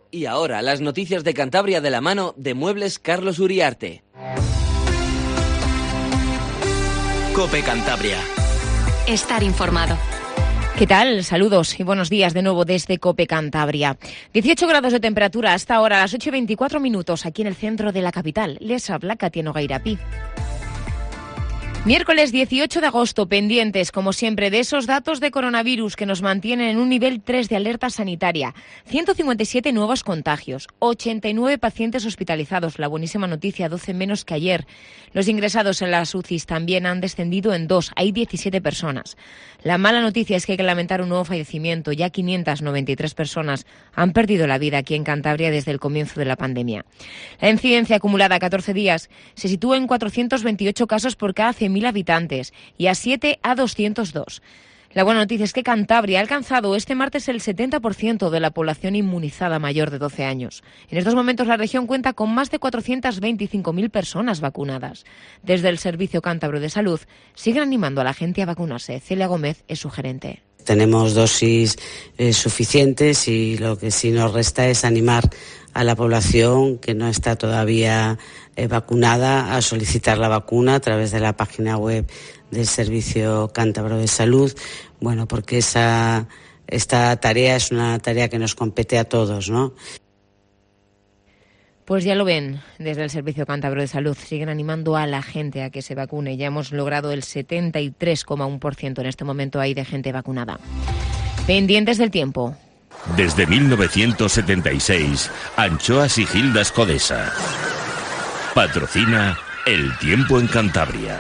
Y ahora, las noticias de Cantabria de la mano de Muebles Carlos Uriarte. COPE Cantabria. Estar informado. ¿Qué tal? Saludos y buenos días de nuevo desde COPE Cantabria. 18 grados de temperatura hasta ahora, a las 8:24 aquí en el centro de la capital. Les habla Katia Nogueirapi. Miércoles 18 de agosto, pendientes, como siempre, de esos datos de coronavirus que nos mantienen en un nivel 3 de alerta sanitaria. 157 nuevos contagios, 89 pacientes hospitalizados. La buenísima noticia, 12 menos que ayer. Los ingresados en las UCIs también han descendido en 2, hay 17 personas. La mala noticia es que hay que lamentar un nuevo fallecimiento. Ya 593 personas han perdido la vida aquí en Cantabria desde el comienzo de la pandemia. La incidencia acumulada a 14 días se sitúa en 428 casos por cada 100.000 habitantes y a 7 a 202. La buena noticia es que Cantabria ha alcanzado este martes el 70% de la población inmunizada mayor de 12 años. En estos momentos la región cuenta con más de 425.000 personas vacunadas. Desde el Servicio Cántabro de Salud siguen animando a la gente a vacunarse. Celia Gómez es su gerente. Tenemos dosis suficientes y lo que sí nos resta es animar a la población que no está todavía vacunada a solicitar la vacuna a través de la página web del Servicio Cántabro de Salud. Bueno, porque esta tarea es una tarea que nos compete a todos, ¿no? Pues ya lo ven, desde el Servicio Cántabro de Salud siguen animando a la gente a que se vacune. Ya hemos logrado el 73,1% en este momento hay de gente vacunada. Pendientes del tiempo. Desde 1976, Anchoas y Gildas Codesa. Patrocina El Tiempo en Cantabria.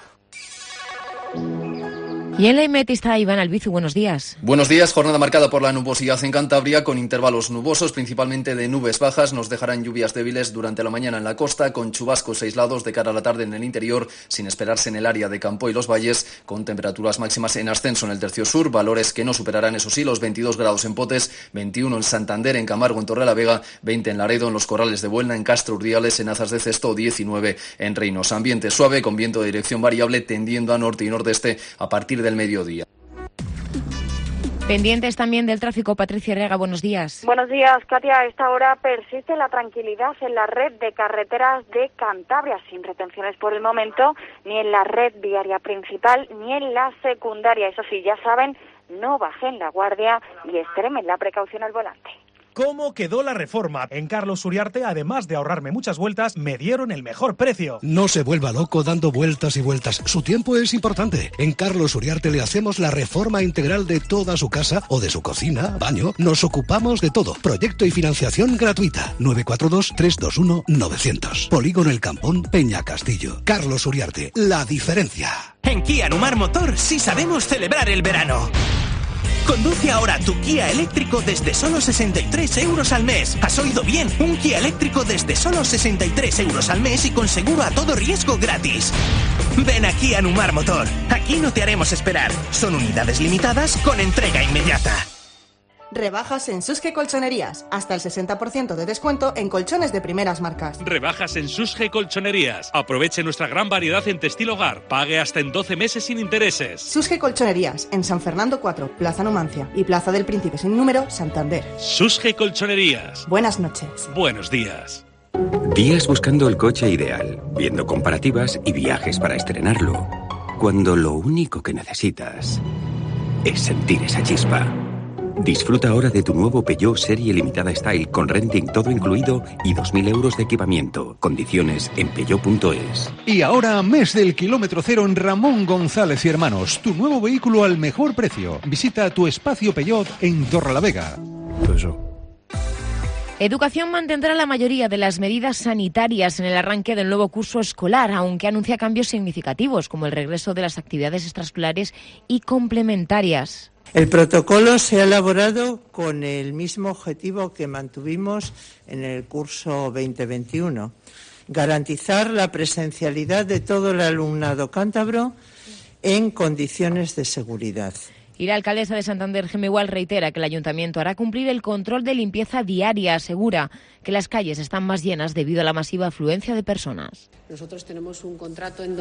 Y en la IMET está Iván Albizu, buenos días. Buenos días, jornada marcada por la nubosidad en Cantabria, con intervalos nubosos, principalmente de nubes bajas. Nos dejarán lluvias débiles durante la mañana en la costa, con chubascos aislados de cara a la tarde en el interior, sin esperarse en el área de Campo y los valles, con temperaturas máximas en ascenso en el tercio sur, valores que no superarán, eso sí, los 22 grados en Potes, 21 en Santander, en Camargo, en Torrelavega, 20 en Laredo, en los Corrales de Buelna, en Castro Urdiales, en Azas de Cesto, 19 en Reinos. Ambiente suave, con viento de dirección variable, tendiendo a norte y nordeste a partir del mediodía. Pendientes también del tráfico. Patricia Rega, buenos días. Buenos días, Katia. A esta hora persiste la tranquilidad en la red de carreteras de Cantabria, sin retenciones por el momento, ni en la red viaria principal, ni en la secundaria. Eso sí, ya saben, no bajen la guardia y extremen la precaución al volante. ¿Cómo quedó la reforma? En Carlos Uriarte, además de ahorrarme muchas vueltas, me dieron el mejor precio. No se vuelva loco dando vueltas y vueltas. Su tiempo es importante. En Carlos Uriarte le hacemos la reforma integral de toda su casa o de su cocina, baño. Nos ocupamos de todo. Proyecto y financiación gratuita. 942-321-900. Polígono El Campón, Peña Castillo. Carlos Uriarte, la diferencia. En Kia Numar Motor sí sabemos celebrar el verano. Conduce ahora tu Kia eléctrico desde solo 63 euros al mes. ¿Has oído bien? Un Kia eléctrico desde solo 63 euros al mes y con seguro a todo riesgo gratis. Ven aquí a Numar Motor. Aquí no te haremos esperar. Son unidades limitadas con entrega inmediata. Rebajas en Susge Colchonerías. Hasta el 60% de descuento en colchones de primeras marcas. Rebajas en Susge Colchonerías. Aproveche nuestra gran variedad en textil hogar. Pague hasta en 12 meses sin intereses. Susge Colchonerías. En San Fernando 4, Plaza Numancia y Plaza del Príncipe sin número, Santander. Susge Colchonerías. Buenas noches. Buenos días. Días buscando el coche ideal, viendo comparativas y viajes para estrenarlo. Cuando lo único que necesitas es sentir esa chispa. Disfruta ahora de tu nuevo Peugeot Serie Limitada Style con renting todo incluido y 2.000 euros de equipamiento. Condiciones en peugeot.es. Y ahora, mes del kilómetro cero en Ramón González y Hermanos. Tu nuevo vehículo al mejor precio. Visita tu espacio Peugeot en Torrelavega. Educación mantendrá la mayoría de las medidas sanitarias en el arranque del nuevo curso escolar, aunque anuncia cambios significativos, como el regreso de las actividades extraescolares y complementarias. El protocolo se ha elaborado con el mismo objetivo que mantuvimos en el curso 2021, garantizar la presencialidad de todo el alumnado cántabro en condiciones de seguridad. Y la alcaldesa de Santander, Gemma Igual, reitera que el ayuntamiento hará cumplir el control de limpieza diaria. Asegura que las calles están más llenas debido a la masiva afluencia de personas. Nosotros tenemos un contrato en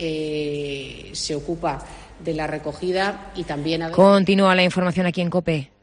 donde se ocupa de la recogida y también... Continúa la información aquí en COPE.